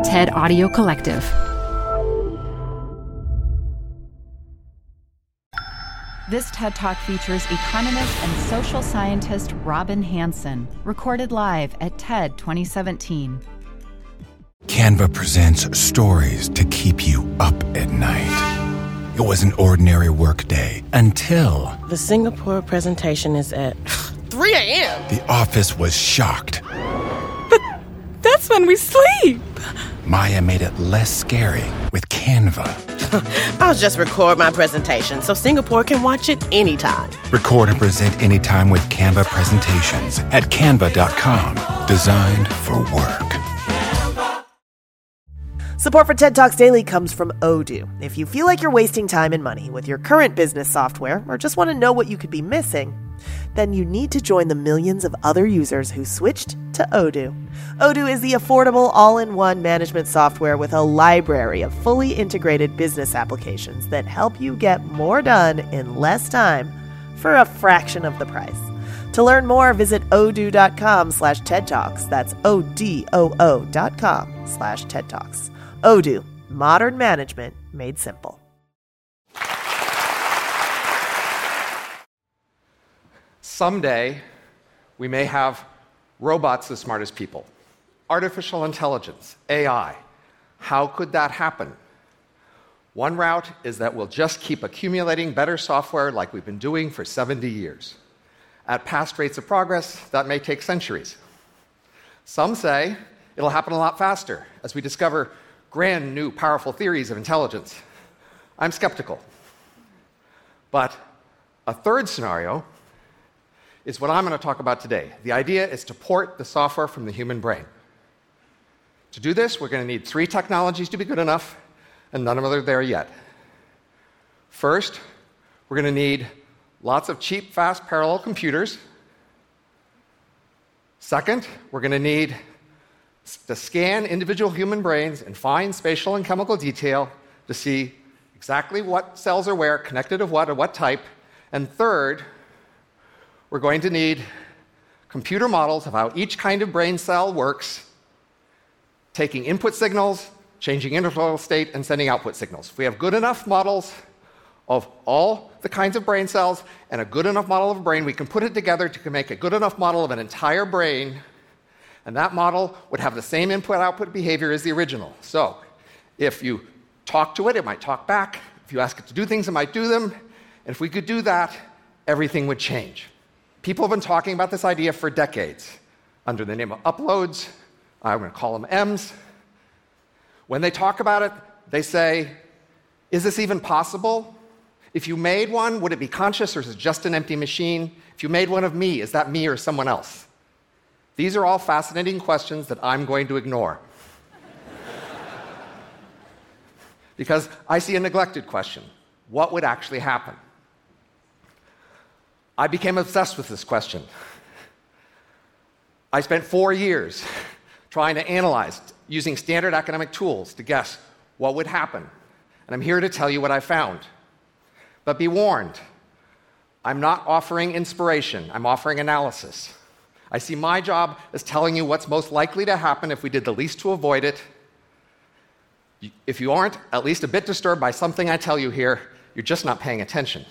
TED Audio Collective. This TED Talk features economist and social scientist Robin Hanson, recorded live at TED 2017. Canva presents stories to keep you up at night. It was an ordinary workday until... The Singapore presentation is at 3 a.m. The office was shocked. But that's when we sleep. Maya made it less scary with Canva. I'll just record my presentation so Singapore can watch it anytime. Record and present anytime with Canva presentations at canva.com. Designed for work. Support for TED Talks Daily comes from Odoo. If you feel like you're wasting time and money with your current business software or just want to know what you could be missing, then you need to join the millions of other users who switched to Odoo. Odoo is the affordable all-in-one management software with a library of fully integrated business applications that help you get more done in less time for a fraction of the price. To learn more, visit odoo.com/TED Talks. That's ODOO.com/TED Talks. Odoo, modern management made simple. Someday, we may have robots as smart as people. Artificial intelligence, AI. How could that happen? One route is that we'll just keep accumulating better software like we've been doing for 70 years. At past rates of progress, that may take centuries. Some say it'll happen a lot faster as we discover grand new powerful theories of intelligence. I'm skeptical. But a third scenario is what I'm going to talk about today. The idea is to port the software from the human brain. To do this, we're going to need 3 technologies to be good enough, and none of them are there yet. First, we're going to need lots of cheap, fast, parallel computers. Second, we're going to need to scan individual human brains in fine spatial and chemical detail to see exactly what cells are where, connected to what, or what type. And third, we're going to need computer models of how each kind of brain cell works, taking input signals, changing interval state, and sending output signals. If we have good enough models of all the kinds of brain cells and a good enough model of a brain, we can put it together to make a good enough model of an entire brain, and that model would have the same input-output behavior as the original. So if you talk to it, it might talk back. If you ask it to do things, it might do them. And if we could do that, everything would change. People have been talking about this idea for decades under the name of uploads. I'm going to call them M's. When they talk about it, they say, is this even possible? If you made one, would it be conscious or is it just an empty machine? If you made one of me, is that me or someone else? These are all fascinating questions that I'm going to ignore. Because I see a neglected question. What would actually happen? I became obsessed with this question. I spent 4 years trying to analyze, using standard academic tools to guess what would happen. And I'm here to tell you what I found. But be warned, I'm not offering inspiration, I'm offering analysis. I see my job as telling you what's most likely to happen if we did the least to avoid it. If you aren't at least a bit disturbed by something I tell you here, you're just not paying attention.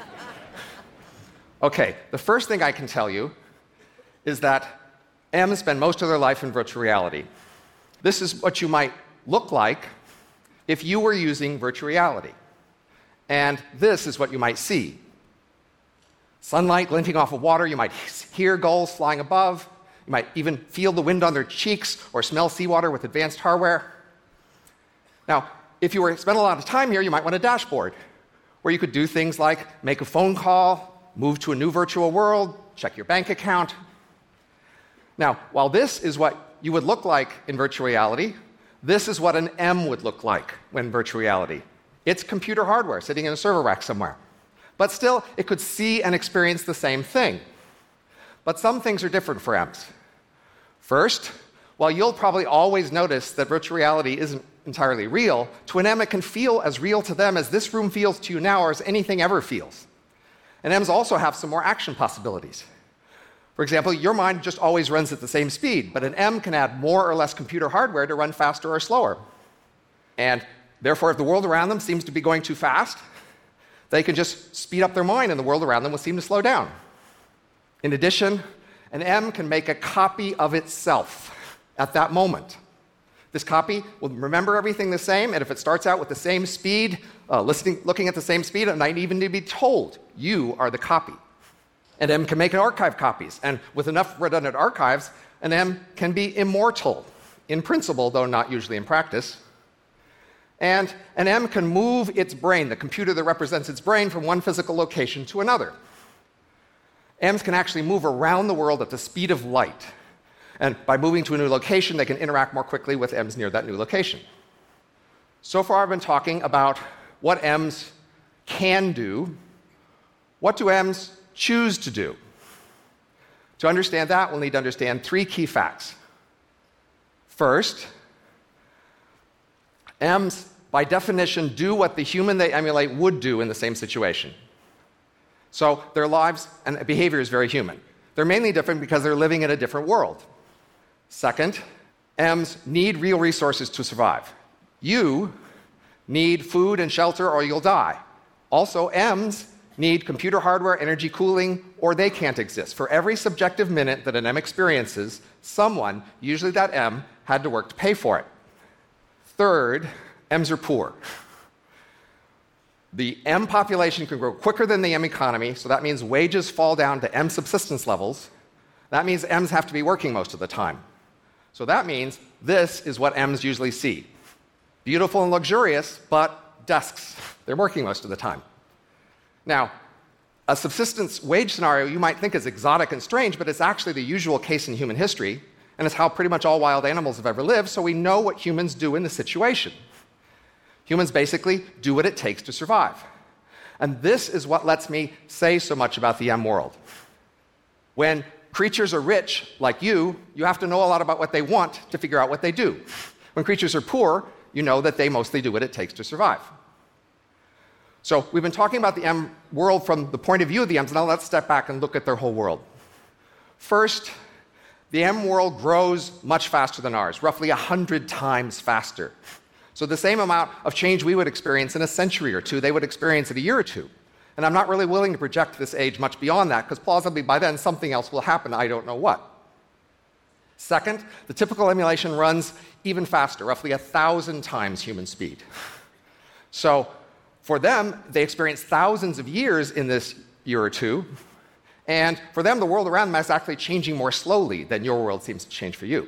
Okay, the first thing I can tell you is that M's spend most of their life in virtual reality. This is what you might look like if you were using virtual reality. And this is what you might see. Sunlight glinting off of water, you might hear gulls flying above, you might even feel the wind on their cheeks or smell seawater with advanced hardware. Now, if you were to spend a lot of time here, you might want a dashboard where you could do things like make a phone call, move to a new virtual world, check your bank account. Now, while this is what you would look like in virtual reality, this is what an M would look like when virtual reality. It's computer hardware sitting in a server rack somewhere. But still, it could see and experience the same thing. But some things are different for M's. First, while you'll probably always notice that virtual reality isn't entirely real, to an M it can feel as real to them as this room feels to you now or as anything ever feels. And M's also have some more action possibilities. For example, your mind just always runs at the same speed, but an M can add more or less computer hardware to run faster or slower. And therefore, if the world around them seems to be going too fast, they can just speed up their mind and the world around them will seem to slow down. In addition, an M can make a copy of itself at that moment. This copy will remember everything the same, and if it starts out with the same speed, looking at the same speed, it might even be told, you are the copy. An M can make archive copies, and with enough redundant archives, an M can be immortal, in principle, though not usually in practice. And an M can move its brain, the computer that represents its brain, from one physical location to another. M's can actually move around the world at the speed of light. And by moving to a new location, they can interact more quickly with M's near that new location. So far, I've been talking about what M's can do. What do M's choose to do? To understand that, we'll need to understand three key facts. First, M's, by definition, do what the human they emulate would do in the same situation. So their lives and behavior is very human. They're mainly different because they're living in a different world. Second, M's need real resources to survive. You need food and shelter or you'll die. Also, M's need computer hardware, energy cooling, or they can't exist. For every subjective minute that an M experiences, someone, usually that M, had to work to pay for it. Third, M's are poor. The M population can grow quicker than the M economy, so that means wages fall down to M subsistence levels. That means M's have to be working most of the time. So that means this is what M's usually see. Beautiful and luxurious, but desks. They're working most of the time. Now, a subsistence wage scenario you might think is exotic and strange, but it's actually the usual case in human history, and it's how pretty much all wild animals have ever lived, so we know what humans do in this situation. Humans basically do what it takes to survive. And this is what lets me say so much about the M world. When creatures are rich, like you have to know a lot about what they want to figure out what they do. When creatures are poor, you know that they mostly do what it takes to survive. So we've been talking about the M world from the point of view of the M's. Now let's step back and look at their whole world. First, the M world grows much faster than ours, roughly 100 times faster. So the same amount of change we would experience in a century or two, they would experience in a year or two. And I'm not really willing to project this age much beyond that, because plausibly by then something else will happen, I don't know what. Second, the typical emulation runs even faster, roughly 1,000 times human speed. So for them, they experience thousands of years in this year or two, and for them, the world around them is actually changing more slowly than your world seems to change for you.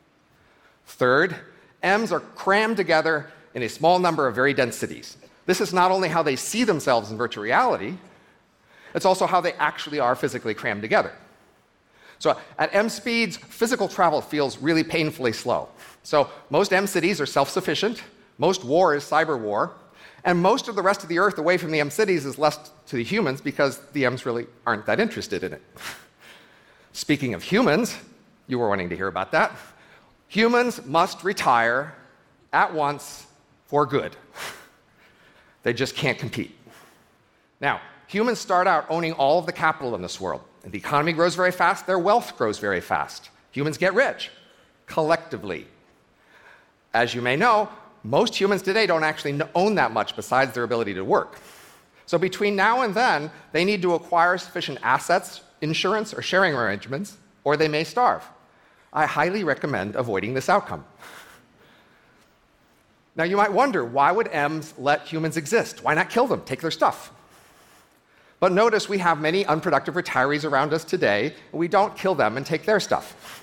Third, M's are crammed together in a small number of very dense cities. This is not only how they see themselves in virtual reality, it's also how they actually are physically crammed together. So at M speeds, physical travel feels really painfully slow. So most M cities are self-sufficient, most war is cyber war, and most of the rest of the Earth away from the M cities is left to the humans because the M's really aren't that interested in it. Speaking of humans, you were wanting to hear about that. Humans must retire at once for good. They just can't compete. Now, humans start out owning all of the capital in this world. And the economy grows very fast, their wealth grows very fast. Humans get rich, collectively. As you may know, most humans today don't actually own that much besides their ability to work. So between now and then, they need to acquire sufficient assets, insurance, or sharing arrangements, or they may starve. I highly recommend avoiding this outcome. Now you might wonder, why would M's let humans exist? Why not kill them, take their stuff? But notice we have many unproductive retirees around us today, and we don't kill them and take their stuff.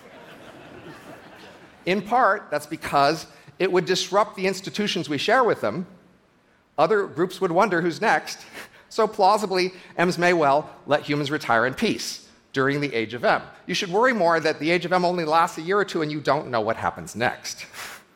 In part, that's because it would disrupt the institutions we share with them. Other groups would wonder who's next. So plausibly, M's may well let humans retire in peace during the age of M. You should worry more that the age of M only lasts a year or two and you don't know what happens next.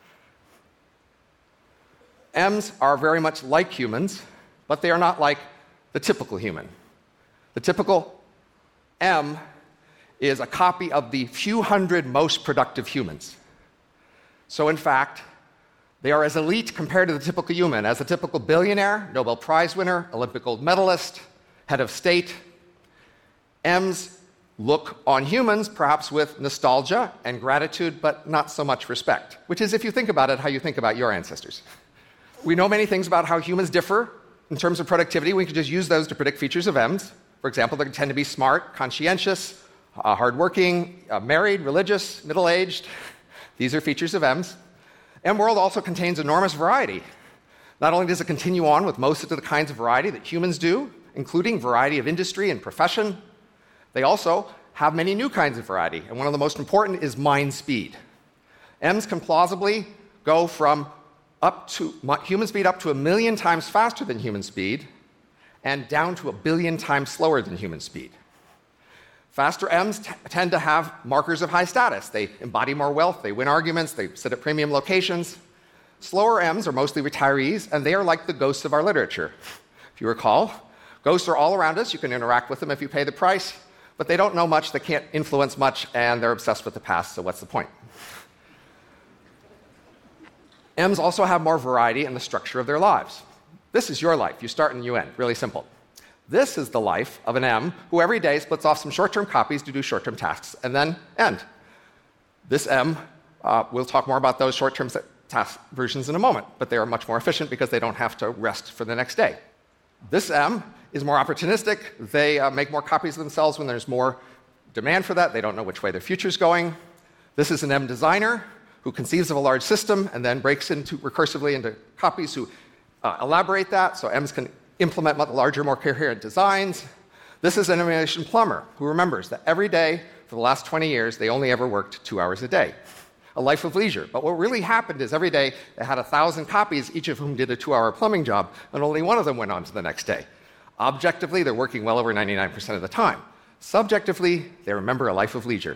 M's are very much like humans, but they are not like the typical human. The typical M is a copy of the few hundred most productive humans. So in fact, they are as elite compared to the typical human as a typical billionaire, Nobel Prize winner, Olympic gold medalist, head of state. M's look on humans perhaps with nostalgia and gratitude, but not so much respect, which is, if you think about it, how you think about your ancestors. We know many things about how humans differ in terms of productivity. We can just use those to predict features of M's. For example, they tend to be smart, conscientious, hardworking, married, religious, middle-aged. These are features of M's. M-World also contains enormous variety. Not only does it continue on with most of the kinds of variety that humans do, including variety of industry and profession, they also have many new kinds of variety, and one of the most important is mind speed. M's can plausibly go from human speed up to 1 million times faster than human speed, and down to 1 billion times slower than human speed. Faster M's tend to have markers of high status. They embody more wealth, they win arguments, they sit at premium locations. Slower M's are mostly retirees, and they are like the ghosts of our literature. If you recall, ghosts are all around us. You can interact with them if you pay the price, but they don't know much, they can't influence much, and they're obsessed with the past, so what's the point? M's also have more variety in the structure of their lives. This is your life. You start and you end. Really simple. This is the life of an M who every day splits off some short-term copies to do short-term tasks and then end. This M, we'll talk more about those short-term task versions in a moment, but they are much more efficient because they don't have to rest for the next day. This M is more opportunistic. They make more copies of themselves when there's more demand for that. They don't know which way their future's going. This is an M designer who conceives of a large system and then breaks recursively into copies who elaborate that, so M's can implement much larger, more coherent designs. This is an emulation plumber who remembers that every day for the last 20 years, they only ever worked 2 hours a day. A life of leisure. But what really happened is every day they had 1,000 copies, each of whom did a 2-hour plumbing job, and only one of them went on to the next day. Objectively, they're working well over 99% of the time. Subjectively, they remember a life of leisure.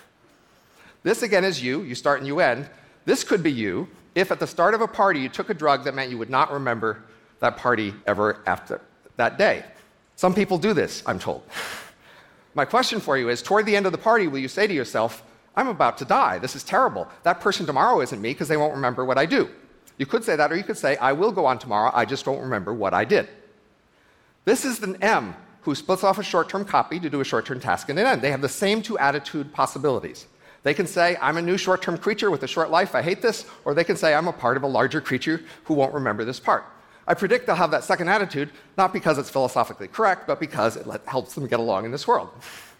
This, again, is you. You start and you end. This could be you if at the start of a party you took a drug that meant you would not remember that party ever after that day. Some people do this, I'm told. My question for you is, toward the end of the party, will you say to yourself, I'm about to die. This is terrible. That person tomorrow isn't me because they won't remember what I do. You could say that, or you could say, I will go on tomorrow, I just won't remember what I did. This is an M who splits off a short-term copy to do a short-term task and an end. They have the same two attitude possibilities. They can say, I'm a new short-term creature with a short life, I hate this, or they can say, I'm a part of a larger creature who won't remember this part. I predict they'll have that second attitude, not because it's philosophically correct, but because it helps them get along in this world.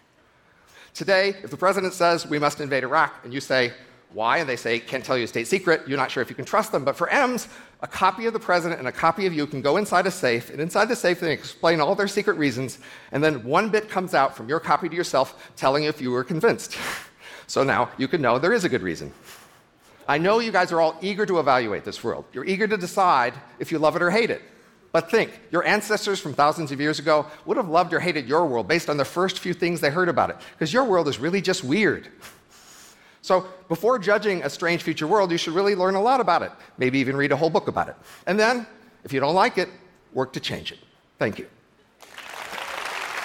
Today, if the president says, we must invade Iraq, and you say, why? And they say, can't tell you a state secret, you're not sure if you can trust them. But for M's, a copy of the president and a copy of you can go inside a safe, and inside the safe they explain all their secret reasons, and then one bit comes out from your copy to yourself telling you if you were convinced. So now you can know there is a good reason. I know you guys are all eager to evaluate this world. You're eager to decide if you love it or hate it. But think, your ancestors from thousands of years ago would have loved or hated your world based on the first few things they heard about it, because your world is really just weird. So before judging a strange future world, you should really learn a lot about it, maybe even read a whole book about it. And then, if you don't like it, work to change it. Thank you.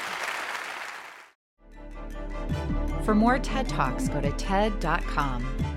For more TED Talks, go to TED.com.